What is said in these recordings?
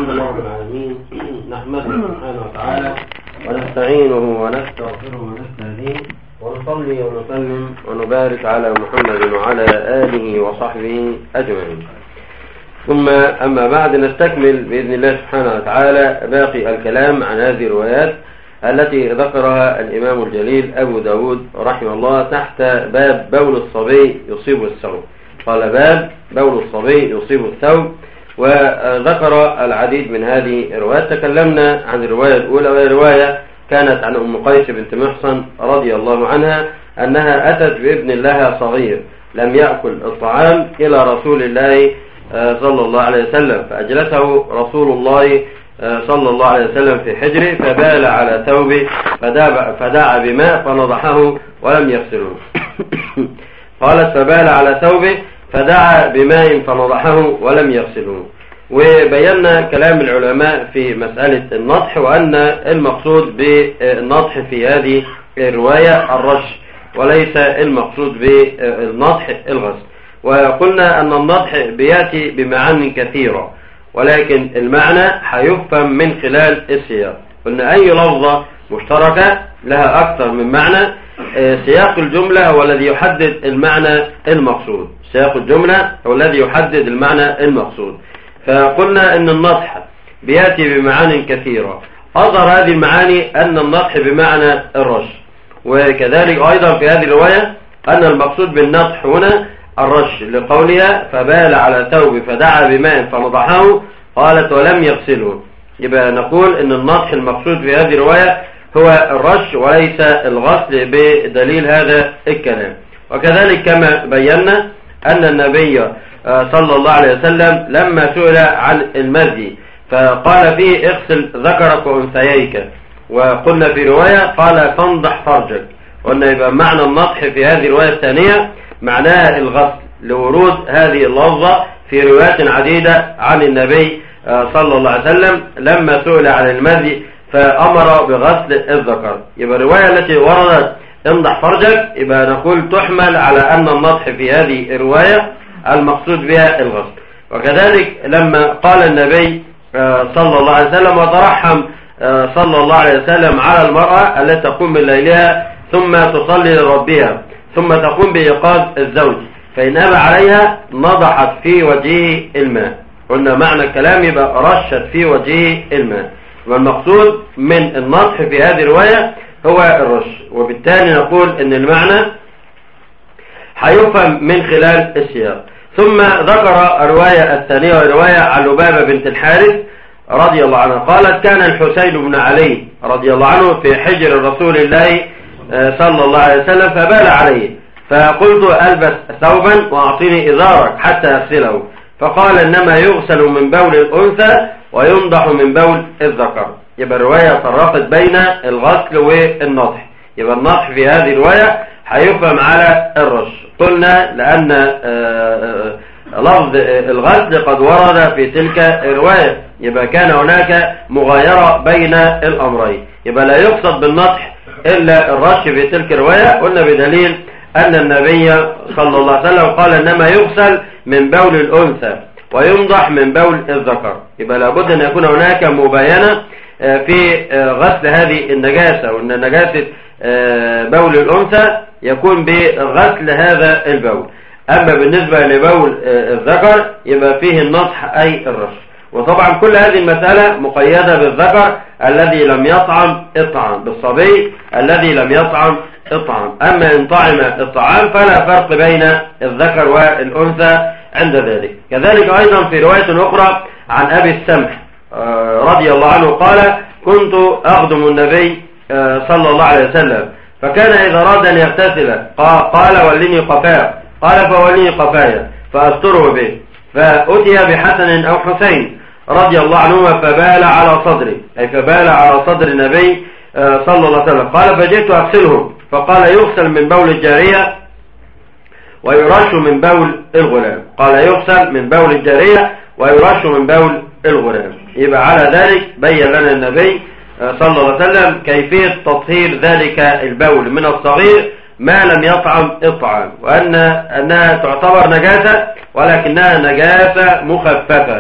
الحمد لله رب العالمين. نحمده سبحانه وتعالى ونستعينه ونستغفره ونستهديه ونصلي ونسلم ونبارك على محمد وعلى آله وصحبه أجمعين. ثم أما بعد نستكمل بإذن الله سبحانه وتعالى باقي الكلام عن هذه الروايات التي ذكرها الإمام الجليل أبو داود رحمه الله تحت باب بول الصبي يصيب الثوب. قال باب بول الصبي يصيب الثوب، وذكر العديد من هذه الروايات. تكلمنا عن الرواية الأولى، وهي رواية كانت عن أم قيس بنت محصن رضي الله عنها أنها أتت بابن لها صغير لم يأكل الطعام إلى رسول الله صلى الله عليه وسلم، فأجلسه رسول الله صلى الله عليه وسلم في حجره فبال على ثوبه فدعا بماء فنضحه ولم يغسله. قالت فبال على ثوبه فدعا بماء فنضحه ولم يغسله. وبينا كلام العلماء في مسألة النضح، وأن المقصود بالنضح في هذه الرواية الرش، وليس المقصود بالنضح الغسل. وقلنا أن النضح بيأتي بمعاني كثيرة، ولكن المعنى هيفهم من خلال السياق. قلنا أي لفظة مشتركة لها أكثر من معنى، سياق الجملة هو الذي يحدد المعنى المقصود. سياق الجملة هو الذي يحدد المعنى المقصود. فقلنا أن النضح بيأتي بمعاني كثيرة، أظهر هذه المعاني أن النضح بمعنى الرش، وكذلك أيضا في هذه الرواية أن المقصود بالنضح هنا الرش، لقولها فبال على ثوب فدعا بماء فنضحه قالت ولم يغسله. يبقى نقول أن النضح المقصود في هذه الرواية هو الرش وليس الغسل بدليل هذا الكلام. وكذلك كما بينا أن النبي صلى الله عليه وسلم لما سئل عن المزي فقال فيه اغسل ذكرك وأنثييك، وقلنا في رواية قال فانضح فرجك. قلنا يبقى معنى النضح في هذه الرواية الثانية معناها الغسل، لورود هذه اللفظة في روايات عديدة عن النبي صلى الله عليه وسلم لما سئل عن المزي فأمر بغسل الذكر. يبقى الرواية التي وردت انضح فرجك يبقى نقول تحمل على أن النضح في هذه الرواية المقصود بها الغسل. وكذلك لما قال النبي صلى الله عليه وسلم وترحم صلى الله عليه وسلم على المرأة التي تقوم من ليلها ثم تصلي لربها ثم تقوم بإيقاظ الزوج فإن أبى عليها نضحت في وجهه الماء. قلنا معنى الكلام يبقى رشت في وجهه الماء، والمقصود من النضح في هذه الرواية هو الرش. وبالتالي نقول ان المعنى هيفهم من خلال السياق. ثم ذكر الرواية الثانية ورواية عن لبابة بنت الحارث رضي الله عنها قالت كان الحسين بن علي رضي الله عنه في حجر رسول الله صلى الله عليه وسلم فبال عليه، فقلت ألبس ثوبا وأعطيني إزارك حتى أغسله، فقال إنما يغسل من بول الأنثى وينضح من بول الذكر. يبقى الرواية فرقت بين الغسل والنضح. يبقى النضح في هذه الرواية هيفهم على الرش. قلنا لأن لفظ الغسل قد ورد في تلك الرواية، يبقى كان هناك مغايرة بين الأمرين. يبقى لا يقصد بالنضح إلا الرش في تلك الرواية. قلنا بدليل أن النبي صلى الله عليه وسلم قال إنما يغسل من بول الأنثى وينضح من بول الذكر. يبقى لابد أن يكون هناك مباينة في غسل هذه النجاسة، وأن نجاسة بول الأنثى يكون بغسل هذا البول. أما بالنسبة لبول الذكر يبقى فيه النضح أي الرش. وطبعا كل هذه المسألة مقيدة بالذكر الذي لم يطعم الطعام، بالصبي الذي لم يطعم الطعام. أما إن طعم الطعام فلا فرق بين الذكر والأنثى عند ذلك. كذلك أيضا في رواية أخرى عن أبي السمح رضي الله عنه قال كنت أخدم النبي صلى الله عليه وسلم فكان إذا أراد أن يغتسل قال ولني قفاه، قال فولني قفايا فأستره به، فأتي بحسن أو حسين رضي الله عنهما فبال على صدري، أي فبال على صدر النبي صلى الله عليه وسلم. قال فجئت أغسله فقال يغسل من بول الجارية ويرش من بول الغلام. قال يغسل من بول الجارية ويرش من بول الغلام. يبقى على ذلك بين لنا النبي صلى الله عليه وسلم كيفية تطهير ذلك البول من الصغير ما لم يطعم الطعام، وأنها تعتبر نجاسة ولكنها نجاسة مخففة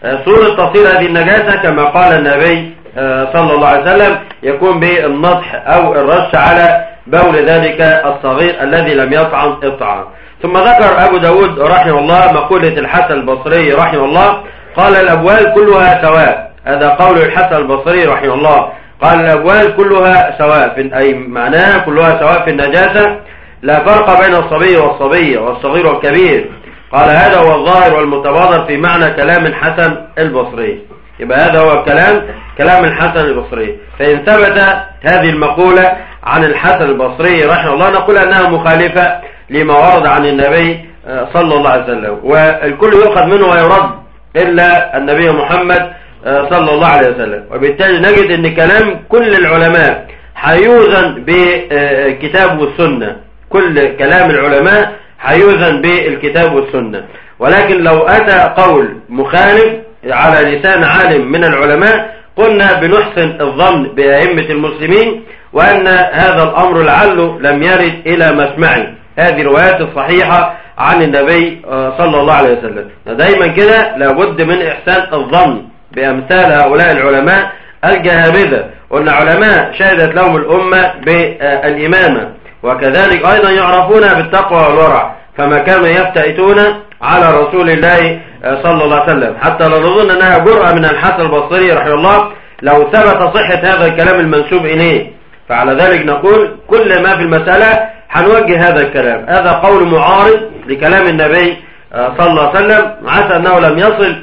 صورة تصير هذه النجاسة كما قال النبي صلى الله عليه وسلم يكون بالنضح أو الرش على بول ذلك الصغير الذي لم يطعم الطعام. ثم ذكر أبو داود رحمه الله مقولة الحسن البصري رحمه الله قال الأبوال كلها سواء. هذا قول الحسن البصري رحمه الله، قال الأبوال كلها سواء، أي معناها كلها سواء في النجاسة، لا فرق بين الصبي والصبية والصغير والكبير. قال هذا هو الظاهر والمتبادر في معنى كلام الحسن البصري. يبقى هذا هو كلام الحسن البصري. فإن ثبت هذه المقولة عن الحسن البصري رحمه الله نقول أنها مخالفة لما ورد عن النبي صلى الله عليه وسلم، والكل يؤخذ منه ويرد إلا النبي محمد صلى الله عليه وسلم. وبالتالي نجد أن كلام كل العلماء حيوزن بالكتاب والسنة، كل كلام العلماء حيوزن بالكتاب والسنة. ولكن لو أتى قول مخالف على لسان عالم من العلماء قلنا بنحسن الظن بأئمة المسلمين وأن هذا الأمر لعله لم يرد إلى مسمعي. هذه الروايات الصحيحة عن النبي صلى الله عليه وسلم. دايما كده لابد من إحسان الظن بأمثال هؤلاء العلماء الجهابذة، وأن علماء شهدت لهم الأمة بالإمامة، وكذلك أيضا يعرفون بالتقوى والورع، فما كانوا يفتئتون على رسول الله صلى الله عليه وسلم، حتى لا نظن أنها جرأة من الحسن البصري رحمه الله لو ثبت صحة هذا الكلام المنسوب إليه. فعلى ذلك نقول كل ما في المسألة حنوجه هذا الكلام، هذا قول معارض لكلام النبي صلى الله عليه وسلم، عسى أنه لم يصل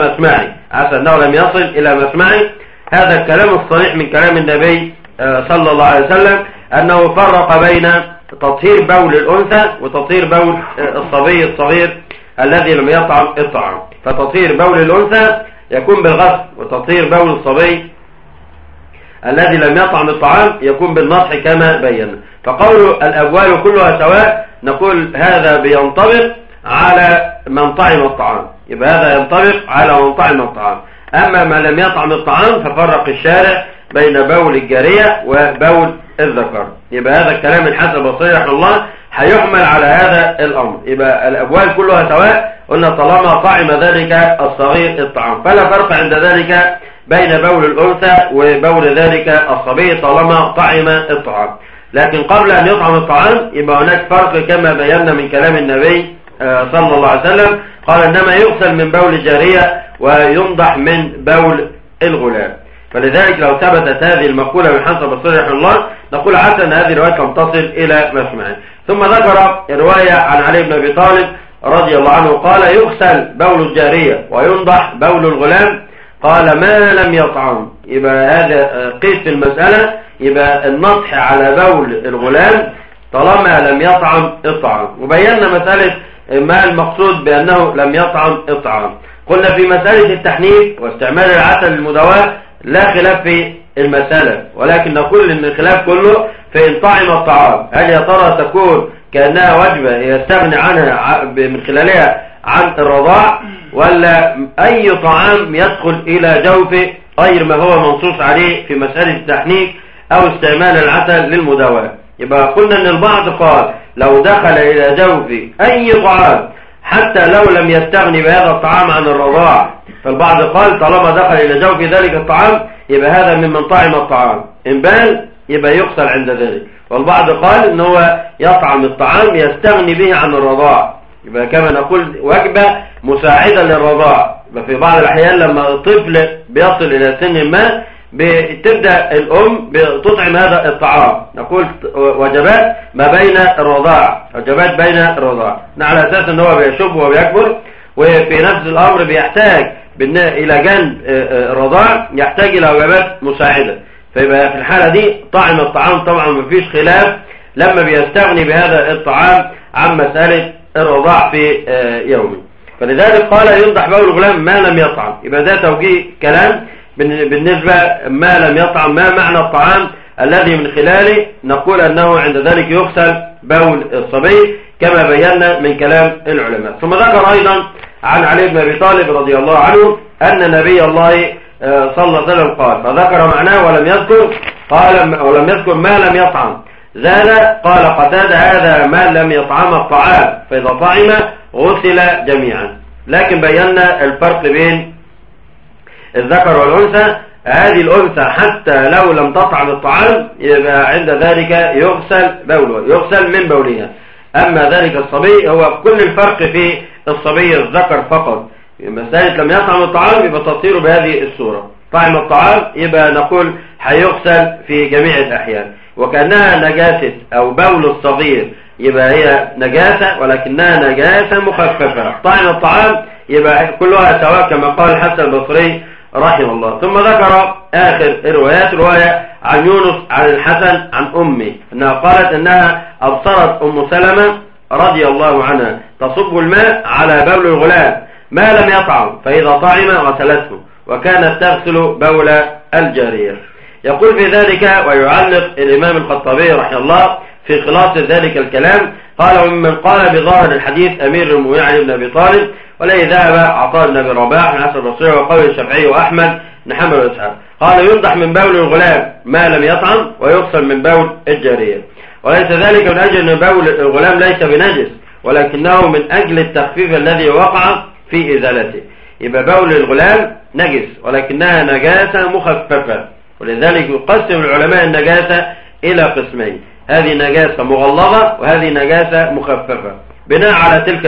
إلى مسمعي. هذا الكلام الصريح من كلام النبي صلى الله عليه وسلم أنه فرق بين تطهير بول الأنثى وتطهير بول الصبي الصغير الذي لم يطعم الطعام. فتطهير بول الأنثى يكون بالغسل، وتطهير بول الصبي الذي لم يطعم الطعام يكون بالنضح كما بينا. فقول الأبوال كلها سواء نقول هذا بينطبق على من طعم الطعام، يبقى هذا ينطبق على من طعم الطعام. أما ما لم يطعم الطعام ففرق الشارع بين بول الجارية وبول الذكر. يبقى هذا الكلام الحسن البصري رحمه الله هيحمل على هذا الأمر. يبقى الأبوال كلها سواء، قلنا طالما طعم ذلك الصغير الطعام، فلا فرق عند ذلك بين بول الأنثى وبول ذلك الصبي طالما طعم الطعام. لكن قبل أن يطعم الطعام يبقى هناك فرق كما بينا من كلام النبي صلى الله عليه وسلم، قال إنما يغسل من بول الجارية وينضح من بول الغلام. فلذلك لو ثبتت هذه المقولة من حسن البصري رحمه الله نقول عسى أن هذه الرواية لم تصل إلى مسمعه. ثم ذكر رواية عن علي بن أبي طالب رضي الله عنه قال يغسل بول الجارية وينضح بول الغلام، قال ما لم يطعم. يبقى هذا قيس في المسألة، يبقى النضح على بول الغلام طالما لم يطعم الطعام. وبينا مسألة ما المقصود بأنه لم يطعم الطعام. قلنا في مسألة التحنيك واستعمال العسل للمداواة لا خلاف في المسألة، ولكن نقول ان الخلاف كله في ان طعم الطعام هل يا ترى تكون كأنها وجبة يستغني عنها من خلالها عن الرضاع، ولا أي طعام يدخل إلى جوفه غير ما هو منصوص عليه في مسألة التحنيك أو استعمال العسل للمداواة. يبقى قلنا ان البعض قال لو دخل إلى جوفه أي طعام حتى لو لم يستغني بهذا الطعام عن الرضاع، فالبعض قال طالما دخل إلى جوف ذلك الطعام يبقى هذا ممن طعم الطعام، إن بال يبقى يغسل عند ذلك. والبعض قال إن هو يطعم الطعام يستغني به عن الرضاع، يبقى كما نقول وجبة مساعدة للرضاع. في بعض الأحيان لما الطفل بيصل إلى سن ما بتبدأ الأم بتطعم هذا الطعام، نقول وجبات ما بين الرضاع، وجبات بين الرضاع، على أساس أنه هو بيشب وبيكبر، وفي نفس الأمر بيحتاج إلى جانب الرضاع يحتاج إلى وجبات مساعدة. فيبقى في الحالة دي طعم الطعام طبعا مفيش خلاف لما بيستغني بهذا الطعام عن مسألة الرضاع في يومه. فلذلك قال ينضح بول الغلام ما لم يطعم. يبقى ده توجيه كلام بالنسبة ما لم يطعم، ما معنى الطعام الذي من خلاله نقول أنه عند ذلك يغسل بول الصبي كما بينا من كلام العلماء. ثم ذكر أيضا عن علي بن أبي طالب رضي الله عنه أن نبي الله صلى الله عليه وسلم قال، فذكر معناه ولم يذكر ما لم يطعم. زاد قال قتادة هذا ما لم يطعم الطعام، فإذا طعم غسل جميعا. لكن بينا الفرق بين الذكر والأنثى، هذه الأنثى حتى لو لم تطعم الطعام يبقى عند ذلك يغسل بوله، يغسل من بولها. أما ذلك الصبي هو كل الفرق في الصبي الذكر فقط، مسألة لم يطعم الطعام يبقى تطهيره بهذه الصورة، طعم الطعام يبقى نقول هيغسل في جميع الأحيان، وكأنها نجاسة أو بول الصغير يبقى هي نجاسة ولكنها نجاسة مخففة. طعم الطعام يبقى كلها سواء كما قال الحسن البصري رحمه الله. ثم ذكر آخر الروايات رواية عن يونس عن الحسن عن أمه أنها قالت أنها أبصرت أم سلمة رضي الله عنها تصب الماء على بول الغلام ما لم يطعم، فإذا طعم غسلته، وكانت تغسل بول الجارية. يقول في ذلك ويعلق الإمام الخطابي رحمه الله في خلاصة ذلك الكلام، قال: ومن قال بظاهر الحديث أمير المؤمنين علي بن أبي طالب، والذي ذهب عطاء بن أبي رباح حسن البصري وقول الشافعي وأحمد بن حنبل وإسحاق. قال: ينضح من بول الغلام ما لم يطعم ويغسل من بول الجارية، وليس ذلك من أجل أن بول الغلام ليس بنجس، ولكنه من أجل التخفيف الذي وقع في إزالته. يبقى بول الغلام نجس ولكنها نجاسة مخففة، ولذلك يقسم العلماء النجاسة إلى قسمين: هذه نجاسة مغلظة وهذه نجاسة مخففة، بناء على تلك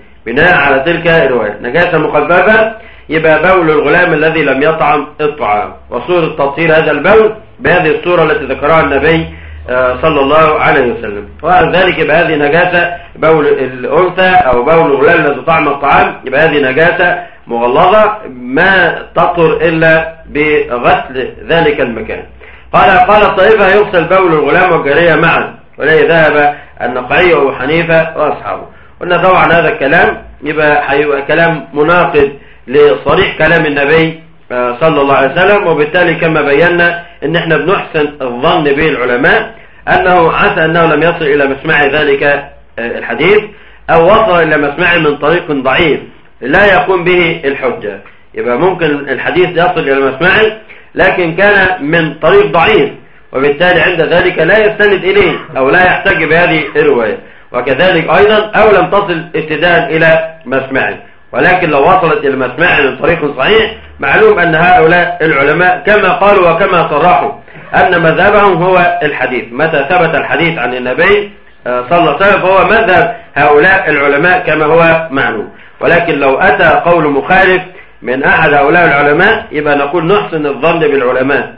الرواية. نجاسة مخففة يبقى بول الغلام الذي لم يطعم الطعام، وصورة تطهير هذا البول بهذه الصورة التي ذكرها النبي صلى الله عليه وسلم. وعلى ذلك يبقى هذه نجاسة بول الأنثى أو بول الغلام الذي طعم الطعام، يبقى هذه نجاسة مغلظة ما تطهر إلا بغسل ذلك المكان. قال الطائفة يغسل بول الغلام والجارية معا، وليه ذهب النقعي وأبو حنيفة وأصحابه. قلنا طبعا هذا الكلام يبقى كلام مناقض لصريح كلام النبي صلى الله عليه وسلم، وبالتالي كما بينا ان احنا بنحسن الظن به العلماء انه عسى انه لم يصل الى مسمع ذلك الحديث، او وصل الى مسمع من طريق ضعيف لا يقوم به الحجة. يبقى ممكن الحديث يصل الى مسمعه لكن كان من طريق ضعيف، وبالتالي عند ذلك لا يستند اليه او لا يحتج بهذه الرواية. وكذلك ايضا او لم تصل ابتداء الى مسمعه، ولكن لو وصلت الى مسمعه من طريق صحيح معلوم ان هؤلاء العلماء كما قالوا وكما صرحوا ان مذهبهم هو الحديث. متى ثبت الحديث عن النبي صلى الله عليه وسلم فهو مذهب هؤلاء العلماء كما هو معلوم. ولكن لو اتى قول مخالف من احد هؤلاء العلماء يبقى نقول نحسن الظن بالعلماء،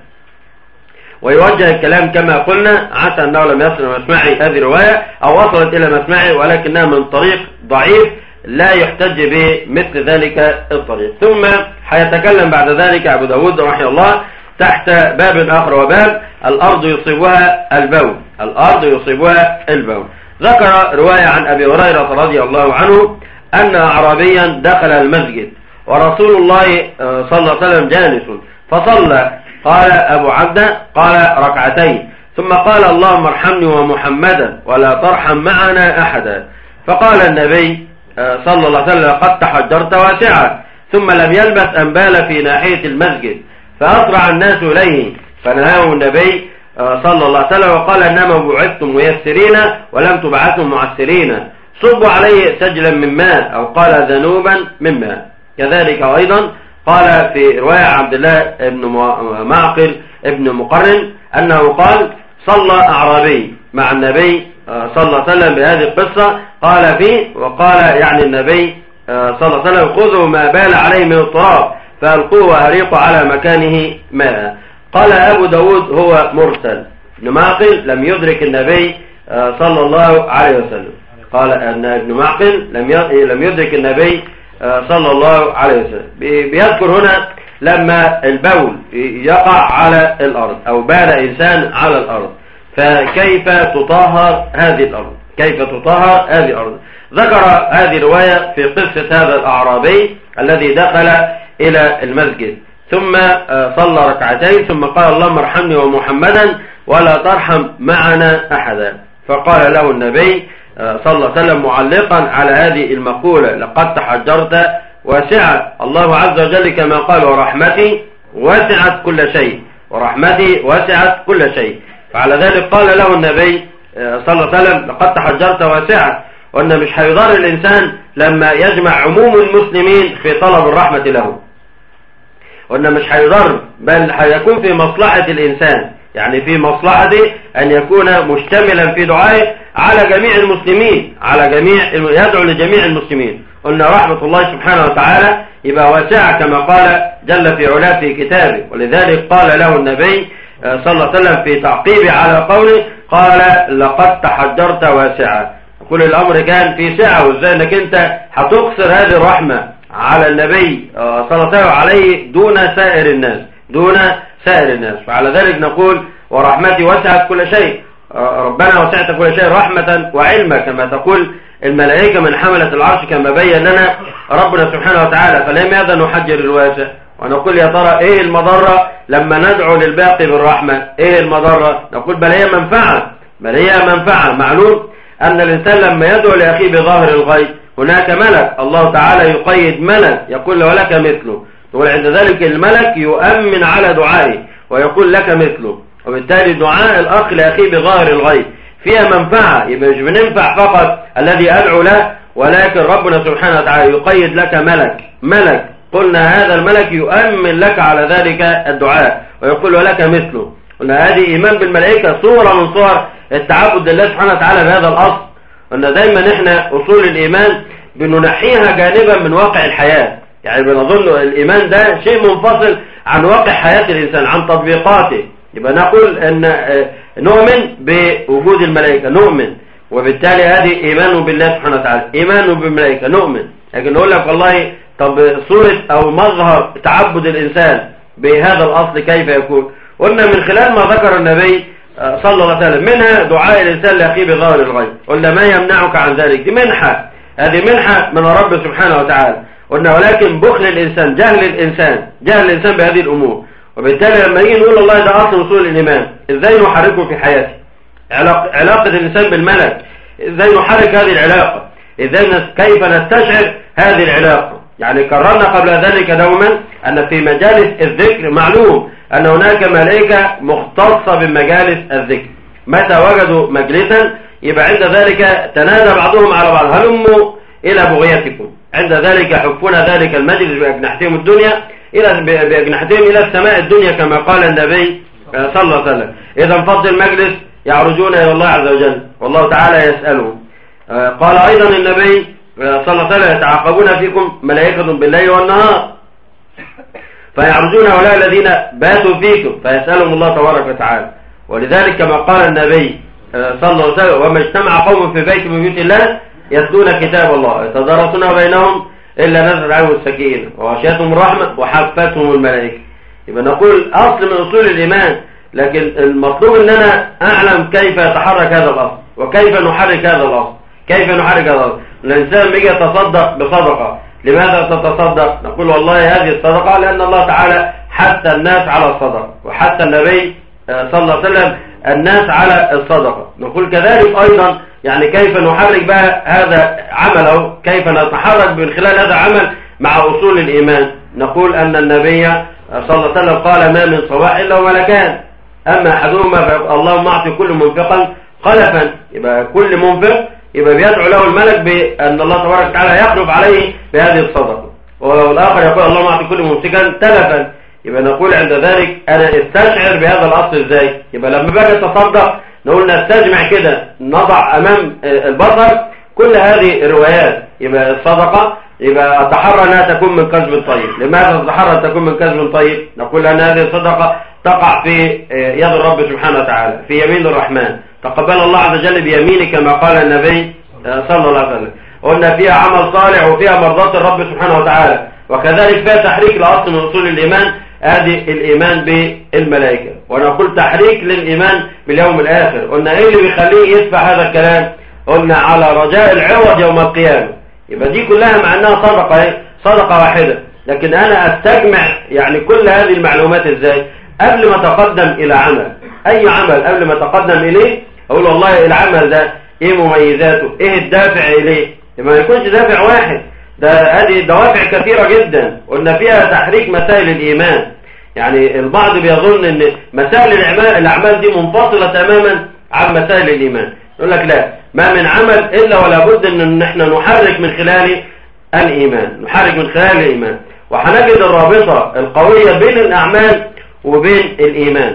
ويوجه الكلام كما قلنا عسى انه لم يصل الى مسمعه هذه الرواية، او وصلت الى مسمعه ولكنها من طريق ضعيف لا يحتج بمثل ذلك الطريق. ثم حيتكلم بعد ذلك أبو داود رحمه الله تحت باب آخر، وباب الأرض يصيبها البول. ذكر رواية عن أبي هريرة رضي الله عنه أن أعرابيا دخل المسجد ورسول الله صلى الله عليه وسلم جالس فصلى. قال أبو عبدة قال ركعتين، ثم قال: اللهم ارحمني ومحمدا ولا ترحم معنا أحدا. فقال النبي صلى الله عليه وسلم: قد تحجرت واسعا. ثم لم يلبث أن بال في ناحية المسجد فأسرع الناس إليه فنهاه النبي صلى الله عليه وسلم وقال: إنما بعثتم ميسرين ولم تبعثوا معسرين، صبوا عليه سجلا من ماء، أو قال ذنوبا من ماء. كذلك أيضا قال في رواية عبد الله بن معقل ابن مقرن أنه قال: صلى أعرابي مع النبي صلى الله عليه وسلم بهذه القصة، قال فيه وقال يعني النبي صلى الله عليه وسلم: خذوا ما بال عليه من التراب فألقوه وأريقوا على مكانه ماء. قال أبو داود هو مرسل، ابن معقل لم يدرك النبي صلى الله عليه وسلم. قال أن ابن معقل لم يدرك النبي صلى الله عليه وسلم. بيذكر هنا لما البول يقع على الأرض أو بال إنسان على الأرض، فكيف تطهر هذه الأرض؟ ذكر هذه الرواية في قصة هذا الأعرابي الذي دخل إلى المسجد ثم صلى ركعتين ثم قال: اللهم ارحمني ومحمدا ولا ترحم معنا أحدا. فقال له النبي صلى الله عليه وسلم معلقا على هذه المقولة: لقد تحجرت واسعة. الله عز وجل كما قال: ورحمتي وسعت كل شيء. فعلى ذلك قال له النبي صلى الله عليه وسلم: لقد تحجرت واسعة. وأن مش هيضر الإنسان لما يجمع عموم المسلمين في طلب الرحمة له، قلنا مش هيضر، بل هيكون في مصلحة الإنسان، يعني في مصلحته أن يكون مشتملا في دعائه على جميع المسلمين، يدعو لجميع المسلمين. قلنا رحمة الله سبحانه وتعالى يبقى واسعة كما قال جل في علاه في كتابه، ولذلك قال له النبي صلى الله عليه وسلم في تعقيبه على قوله قال لقد تحجرت واسعة. كل الأمر كان في سعة، وازاي انك انت هتقصر هذه الرحمة على النبي صلى الله عليه دون سائر الناس. فعلى ذلك نقول ورحمتي وسعت كل شيء، ربنا وسعت كل شيء رحمة وعلما كما تقول الملائكة من حملة العرش كما بين لنا ربنا سبحانه وتعالى. فلماذا نحجر الواسع ونقول يا ترى ايه المضرة لما ندعو للباقي بالرحمة؟ ايه المضرة؟ نقول بل هي منفعة. معلوم ان الانسان لما يدعو لاخيه بظاهر الغيب هناك ملك الله تعالى يقيد ملك يقول له ولك مثله، وعند ذلك الملك يؤمن على دعائه ويقول لك مثله. وبالتالي دعاء الأخ لأخيه بظاهر الغيب فيها منفعة، يبقى مش بننفع فقط الذي أدعو له، ولكن ربنا سبحانه وتعالى يقيد لك ملك قلنا هذا الملك يؤمن لك على ذلك الدعاء ويقول لك مثله. قلنا هذه إيمان بالملائكة صورة من صور التعبد لله سبحانه وتعالى بهذا الأصل. قلنا دايما احنا أصول الإيمان بننحيها جانبا من واقع الحياة، يعني بنظن الإيمان ده شيء منفصل عن واقع حياة الإنسان، عن تطبيقاته. يبقى نقول أن نؤمن بوجود الملائكة، نؤمن، وبالتالي هذه إيمان بالله سبحانه وتعالى، إيمان بالملائكة نؤمن. لكن نقول لك والله طب صورة أو مظهر تعبد الإنسان بهذا الأصل كيف يكون؟ قلنا من خلال ما ذكر النبي صلى الله عليه وسلم منها دعاء الإنسان لأخيه بظاهر الغيب. قلنا ما يمنعك عن ذلك، دي منحة، هذه منحة من الرب سبحانه وتعالى. قلنا ولكن بخل الإنسان، جهل الإنسان بهذه الأمور. وبالتالي لما يجي نقول الله ده أصل وصول الإيمان، إزاي نحركه في حياته؟ علاقة الإنسان بالملك، إزاي نحرك هذه العلاقة؟ كيف نستشعر هذه العلاقة؟ يعني كررنا قبل ذلك دوما أن في مجالس الذكر معلوم أن هناك ملائكة مختصة بمجالس الذكر، متى وجدوا مجلسا يبقى عند ذلك تنادى بعضهم على بعض هلموا إلى بغيتكم، عند ذلك يحفون ذلك المجلس بأجنحتهم إلى السماء الدنيا كما قال النبي صلى الله عليه وسلم. إذا انفض المجلس يعرجون إلى الله عز وجل والله تعالى يسألهم. قال أيضا النبي صلى الله عليه وسلم يتعاقبون فيكم ملائكة بالليل والنهار فيعرجون هؤلاء الذين باتوا فيكم فيسألهم الله تبارك وتعالى. ولذلك كما قال النبي صلى الله عليه وسلم وما اجتمع قوم في بيت من بيوت الله يتلون كتاب الله يتدارسون بينهم إلا نزلت عليهم السكينة وغشيتهم الرحمة وحفتهم الملائكة. يبقى نقول أصل من أصول الإيمان، لكن المطلوب أن أنا أعلم كيف يتحرك هذا الأصل وكيف نحرك هذا الأصل. الإنسان بيجي يتصدق بصدقة، لماذا تتصدق؟ نقول والله هذه الصدقة لأن الله تعالى حث الناس على الصدقة وحث النبي صلى الله عليه وسلم الناس على الصدقة. نقول كذلك أيضا يعني كيف نحرك بقى هذا عمله، كيف نتحرك من خلال هذا العمل مع أصول الإيمان. نقول أن النبي صلى الله عليه وسلم قال ما من صواع إلا وملكان، أما أحدهما اللهم أعطي كل منفقا خلفا، يبقى كل منفق يبقى بيدعو له الملك بأن الله تبارك وتعالى يخلف عليه بهذه الصدقة، والآخر يقول اللهم أعطي كل ممسكا تلفا. يبقى نقول عند ذلك أنا استشعر بهذا الأصل إزاي؟ يبقى لما باجي أتصدق نقول نستجمع كده، نضع أمام البصر كل هذه الروايات. يبقى الصدقة يبقى أتحرى أنها تكون من كسب طيب. لماذا تتحرى أن تكون من كسب طيب؟ نقول أن هذه الصدقة تقع في يد الرب سبحانه وتعالى، في يمين الرحمن، تقبل الله عز وجل بيمينه كما قال النبي صلى الله عليه وسلم. قلنا فيها عمل صالح وفيها مرضاة الرب سبحانه وتعالى، وكذلك فيها تحريك لأصل من أصول الإيمان، هذه الإيمان بالملائكة. ونقول تحريك للإيمان باليوم الآخر. قلنا إيه اللي بيخليه يدفع هذا الكلام؟ قلنا على رجاء العوض يوم القيامة. يبقى دي كلها مع أنها صدقة واحدة، لكن أنا أستجمع يعني كل هذه المعلومات إزاي؟ قبل ما تقدم إلى عمل، أي عمل قبل ما تقدم إليه أقول والله العمل ده إيه مميزاته، إيه الدافع إليه؟ ما يكونش دافع واحد، ده هذه دوافع كثيرة جدا. قلنا فيها تحريك مسائل الإيمان. يعني البعض بيظن أن مسائل الأعمال دي منفصلة تماما عن مسائل الإيمان. يقول لك لا، ما من عمل إلا ولا بد أن احنا نحرك من خلال الإيمان، وهنجد الرابطة القوية بين الأعمال وبين الإيمان،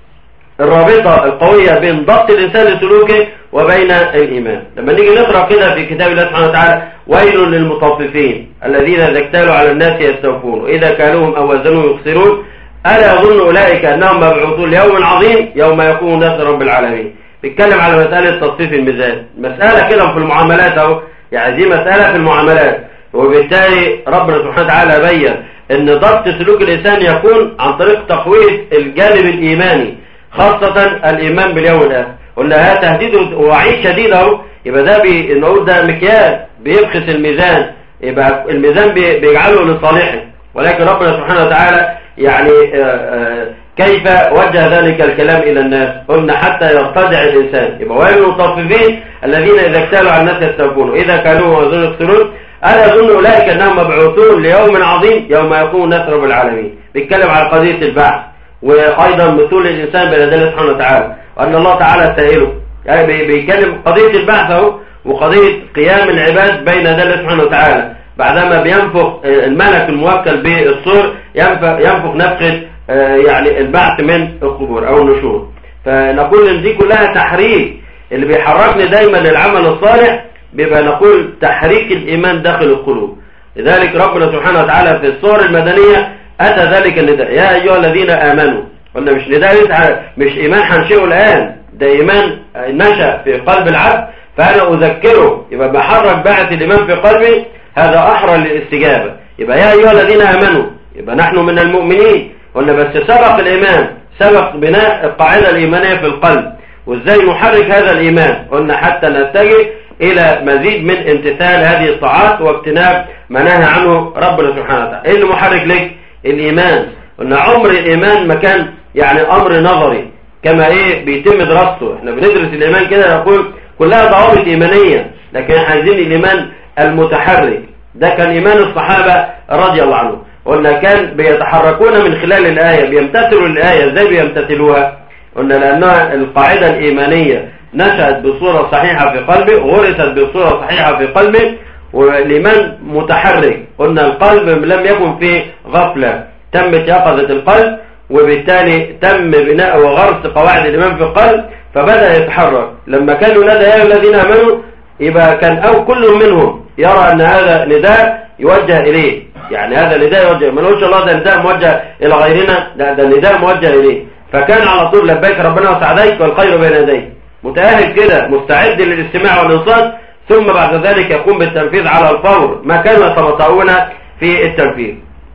الرابطة القوية بين ضبط الإنسان لسلوكه وبين الإيمان. لما نيجي نقرأ كده في كتاب الله سبحانه وتعالى: ويل للمطففين الذين إذا اكتالوا على الناس يستوفون وإذا كالوهم أو وزنوهم يخسرون ألا يظن أولئك أنهم مبعوثون ليوم عظيم يوم يقوم الناس رب العالمين. بيتكلم على مسألة تصفيف الميزان، مسألة كده في المعاملات أهو، يعني دي مسألة في المعاملات، وبالتالي ربنا سبحانه وتعالى بين أن ضبط سلوك الإنسان يكون عن طريق تقوية الجانب الإيماني، خاصة الإيمان باليوم الآخر. قلنا هذا تهديد ووعيد شديد أهو، يبقى ده نقول ده مكيال بيبخس الميزان، يبقى الميزان بيجعله لصالحه، ولكن ربنا سبحانه وتعالى يعني كيف وجه ذلك الكلام إلى الناس؟ قلنا حتى يرتدع الإنسان. يبقى ويل للمطففين الذين إذا اكتالوا على الناس يستوفون وإذا كانوا وزنوا يخسرون ألا يظن أولئك أنهم مبعوثون ليوم عظيم يوم يقوم الناس رب العالمين. بيتكلم على قضية البعث، وأيضا مثول الإنسان بين يديه سبحانه وتعالى، وأن الله تعالى سائله، يعني بيتكلم قضية البعث أهو، وقضية قيام العباد بين يديه سبحانه وتعالى بعدما بينفخ الملك الموكل بالصور، ينفخ نفخة يعني البعث من القبور أو النشور. فنقول إن دي كلها تحريك، اللي بيحركني دايما للعمل الصالح بيبقى نقول تحريك الإيمان داخل القلوب. لذلك ربنا سبحانه وتعالى في الصور المدنية أتى ذلك النداء: يا أيها الذين آمنوا. قلنا مش نداء مش إيمان هنشئه الآن، ده إيمان نشأ في قلب العبد فأنا أذكره، يبقى بحرك بعث الإيمان في قلبي، هذا أحرى للاستجابة. يبقى يا أيها الذين آمنوا، يبقى نحن من المؤمنين. قلنا بس سبق الإيمان، سبق بناء القاعدة الإيمانية في القلب، وإزاي نحرك هذا الإيمان؟ قلنا حتى نتجه إلى مزيد من امتثال هذه الطاعات واجتناب ما نهى عنه ربنا سبحانه وتعالى. إيه اللي محرك لك؟ الإيمان. قلنا عمر الإيمان ما كان يعني أمر نظري كما بيتم دراسته. احنا بندرس الإيمان كده نقول كلها ضوابط إيمانية، لكن عايزين الإيمان المتحرك. ده كان إيمان الصحابة رضي الله عنهم. قلنا كان بيتحركون من خلال الآية، بيمتثلوا الآية. ازاي بيمتثلوها؟ قلنا لأنها القاعدة الإيمانية نشأت بصورة صحيحة في قلبه، غرست بصورة صحيحة في قلبه، والإيمان متحرك. قلنا القلب لم يكن فيه غفلة، تمت يقظة القلب، وبالتالي تم بناء وغرس قواعد الإيمان في القلب، فبدأ يتحرك. لما كانوا ينادى يا الذين آمنوا، يبقى كان أو كل منهم يرى أن هذا نداء يوجه إليه، يعني هذا نداء يوجه، ما نقولش الله ده نداء موجه إلى غيرنا، ده نداء موجه إليه. فكان على طول لبيك ربنا وسعديك والخير بين يديك، متأهل كده مستعد للاستماع والإنصات، ثم بعد ذلك يقوم بالتنفيذ على الفور ما كانوا يتبطئون في التنفيذ.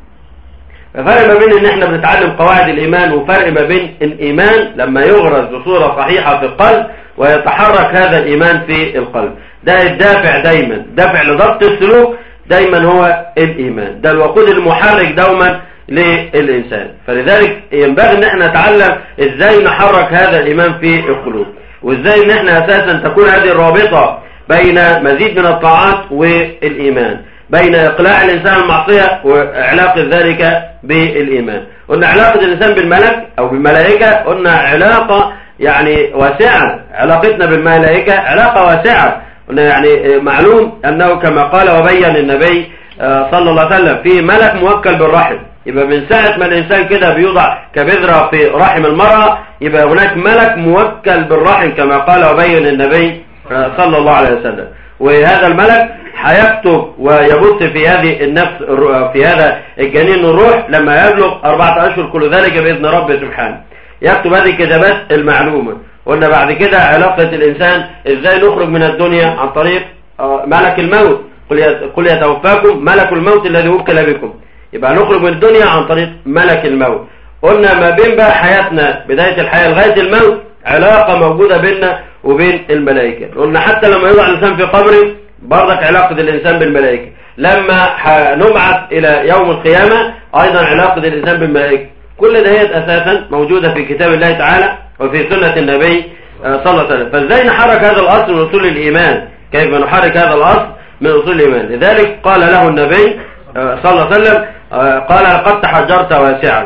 ففرق ما بين ان احنا بنتعلم قواعد الايمان، وفرق ما بين الايمان لما يغرس بصورة صحيحة في القلب ويتحرك هذا الايمان في القلب. ده الدافع دايما، دافع لضبط السلوك دايما هو الايمان، ده الوقود المحرك دوما للانسان. فلذلك ينبغي ان احنا نتعلم ازاي نحرك هذا الايمان في القلوب، وازاي ان احنا اساسا تكون هذه الرابطة بين مزيد من الطاعات والايمان، بين إقلاع الإنسان المعصية وعلاقة ذلك بالإيمان. قلنا علاقة الإنسان بالملك أو بالملائكة، قلنا علاقة يعني واسعة. علاقتنا بالملائكة علاقة واسعة. قلنا يعني معلوم أنه كما قال وبين النبي صلى الله عليه وسلم في ملك موكل بالرحم. يبقى من ساعة ما الإنسان كده بيوضع كبذرة في رحم المرأة، يبقى هناك ملك موكل بالرحم كما قال وبين النبي صلى الله عليه وسلم. وهذا الملك هيكتب ويبث في هذه النفس، في هذا الجنين الروح لما يبلغ 4 أشهر، كل ذلك بإذن رب سبحانه. يكتب هذه الكتابات المعلومة. قلنا بعد كده علاقة الإنسان إزاي نخرج من الدنيا عن طريق ملك الموت. قل يتوفاكم ملك الموت الذي وكل بكم. يبقى نخرج من الدنيا عن طريق ملك الموت. قلنا ما بين بقى حياتنا بداية الحياة لغاية الموت علاقة موجودة بيننا وبين الملائكة. قلنا حتى لما يوضع الإنسان في قبره برضك علاقة الإنسان بالملائكة. لما نبعث إلى يوم القيامة أيضا علاقة الإنسان بالملائكة. كل دهيت أساسا موجودة في كتاب الله تعالى وفي سنة النبي صلى الله عليه وسلم. فإزاي نحرك هذا الأصل من أصول الإيمان؟ كيف نحرك هذا الأصل من أصول الإيمان؟ لذلك قال له النبي صلى الله عليه وسلم قال لقد تحجرت واسعا،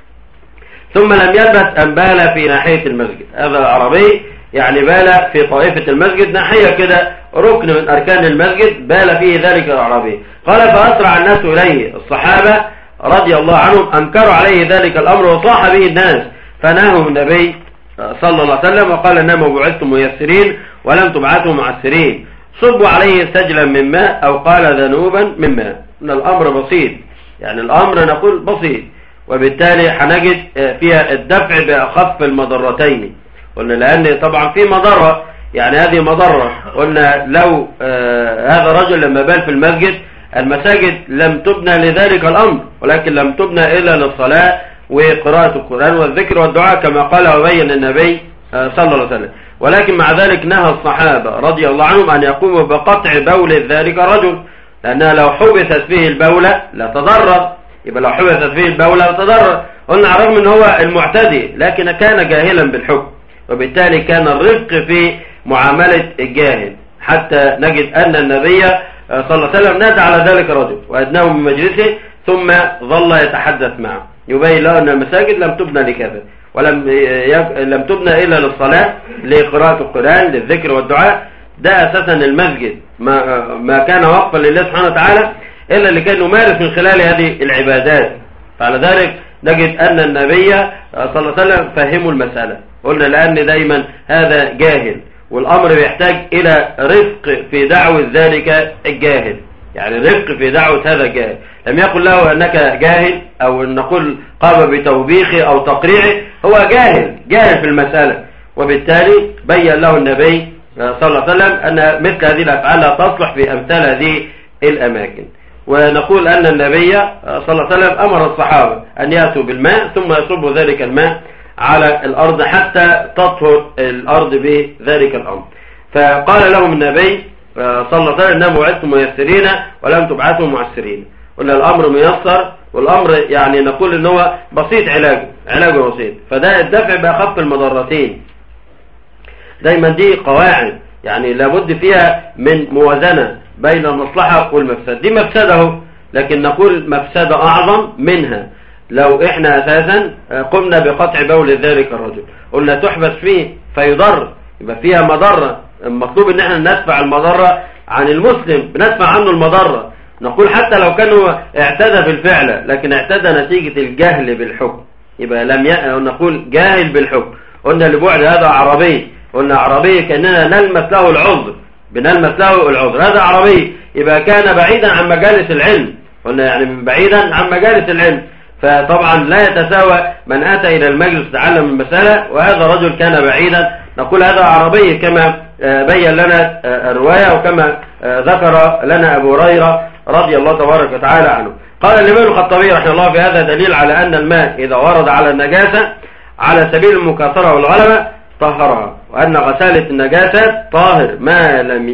ثم لم يلبث أن بال في ناحية المسجد. هذا العربي يعني بال في طائفة المسجد، ناحية كده ركن من أركان المسجد بال فيه ذلك الأعرابي. قال فأسرع الناس إليه، الصحابة رضي الله عنهم أنكروا عليه ذلك الأمر وصاح به الناس، فنهوا النبي صلى الله عليه وسلم وقال إنما بعثتم ميسرين ولم تبعثوا معسرين، صبوا عليه سجلا من ماء أو قال ذنوبا من ماء. إن الأمر بسيط، يعني الأمر نقول بسيط، وبالتالي هنجد فيها الدفع بأخف المضرتين. قلنا لأن طبعا في مضرة، يعني هذه مضرة. قلنا لو هذا رجل لما بال في المسجد، المساجد لم تبنى لذلك الأمر، ولكن لم تبنى إلا للصلاة وقراءة القرآن والذكر والدعاء كما قال وبين النبي صلى الله عليه وسلم. ولكن مع ذلك نهى الصحابة رضي الله عنهم أن يقوموا بقطع بول ذلك الرجل، لأنها لو حبست فيه البولة لتضرر. يبقى لو حبست فيه البولة لتضرر. قلنا على الرغم أن هو المعتدي لكن كان جاهلا بالحكم، وبالتالي كان الرفق في معاملة الجاهل، حتى نجد أن النبي صلى الله عليه وسلم نادى على ذلك الرجل وأدناه من مجلسه ثم ظل يتحدث معه، يبين له أن المساجد لم تبنى لكذا، لم تبنى إلا للصلاة، لقراءة القرآن، للذكر والدعاء. ده أساسا المسجد ما كان وقفا لله سبحانه وتعالى إلا لكي نمارس من خلال هذه العبادات. فعلى ذلك نجد أن النبي صلى الله عليه وسلم فهموا المسألة. قلنا لأن دايما هذا جاهل، والأمر يحتاج إلى رفق في دعوة ذلك الجاهل، يعني رفق في دعوة هذا الجاهل. لم يقل له أنك جاهل أو نقول قام بتوبيخه أو تقريعه، هو جاهل في المسألة. وبالتالي بين له النبي صلى الله عليه وسلم أن مثل هذه الأفعال لا تصلح في أمثال هذه الأماكن. ونقول أن النبي صلى الله عليه وسلم أمر الصحابة أن يأتوا بالماء ثم يصبوا ذلك الماء على الأرض حتى تطهر الأرض بذلك الأمر. فقال لهم النبي صلى الله عليه وسلم إنما بعثتم ميسرين ولم تبعثوا معسرين. قلنا الأمر ميسر، والأمر يعني نقول إن هو بسيط، علاجه بسيط. فده الدفع بأخف المضرتين. دايما دي قواعد يعني لابد فيها من موازنة بين المصلحة والمفسدة. دي مفسده، لكن نقول مفسدة أعظم منها لو إحنا أساسا قمنا بقطع بول ذلك الرجل، قلنا تحبس فيه فيضر، يبقى فيها مضرة. المطلوب إن إحنا ندفع المضرة عن المسلم، بندفع عنه المضرة. نقول حتى لو كانوا اعتدى بالفعل لكن اعتدى نتيجة الجهل بالحكم، يبقى نقول جاهل بالحكم. قلنا لبعد هذا عربي، قلنا عربي كأننا نلمس له العذر، بنلمس له العذر. هذا عربي يبقى كان بعيدا عن مجالس العلم، قلنا يعني بعيدا عن مجالس العلم. فطبعا لا يتساوى من أتى إلى المجلس تعلم المسألة وهذا رجل كان بعيدا. نقول هذا عربي كما بين لنا الرواية وكما ذكر لنا أبو هريرة رضي الله تبارك وتعالى عنه. قال الإمام الخطابي رحمه الله في هذا دليل على أن الماء إذا ورد على النجاسة على سبيل المكاثرة والغلبة طهرها، وأن غسالة النجاسة طاهر ما لم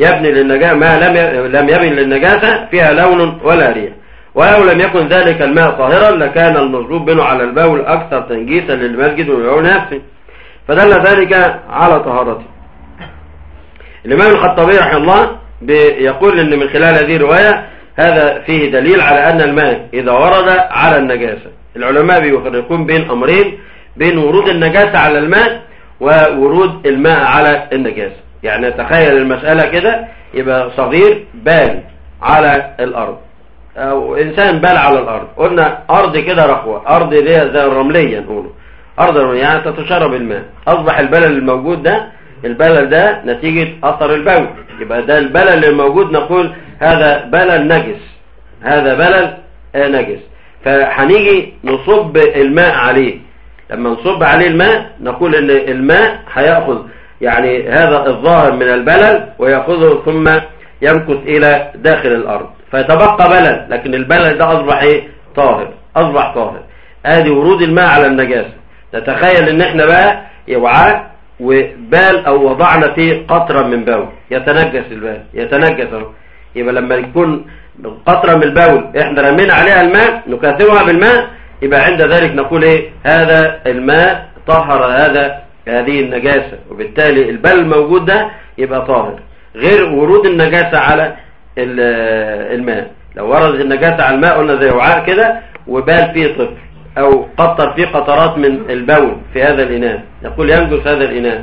يبن للنجاسة فيها لون ولا ريح. ولو لم يكن ذلك الماء طاهرا لكان المصبوب منه على البول أكثر تنجيسا للمسجد والبول نفسه، فدل ذلك على طهارته. الإمام الخطابي رحمه الله يقول إن من خلال هذه الرواية هذا فيه دليل على أن الماء إذا ورد على النجاسة. العلماء بيفرقون بين أمرين، بين ورود النجاسة على الماء وورود الماء على النجاسة. يعني تخيل المسألة كده، يبقى صغير بال على الأرض أو إنسان بال على الأرض، قلنا أرض كده رخوة، أرض دي زي الرملية نقوله، أرض رملية يعني تتشرب الماء. أصبح البلل الموجود ده، البلل ده نتيجة أثر البول، يبقى ده البلل الموجود نقول هذا بلل نجس، هذا بلل نجس. فهنيجي نصب الماء عليه، لما نصب عليه الماء نقول ان الماء هيأخذ يعني هذا الظاهر من البلل ويأخذه ثم يمكث الى داخل الارض فيتبقى بلل، لكن البلل ده اصبح ايه؟ طاهر، اصبح طاهر. ادي ورود الماء على النجاسة. نتخيل ان احنا بقى وعاء وبال او وضعنا فيه قطرة من بول، يتنجس البال، يتنجس. يبقى لما يكون قطرة من البول احنا رمينا عليها الماء نكاثرها بالماء، يبقى عند ذلك نقول ايه؟ هذا الماء طهر هذه النجاسة، وبالتالي البل الموجود ده يبقى طاهر، غير ورود النجاسة على الماء. لو وردت النجاسة على الماء قلنا زي وعاء كده وبال فيه طفل او قطر فيه قطرات من البول في هذا الإناء، نقول ينجس هذا الإناء.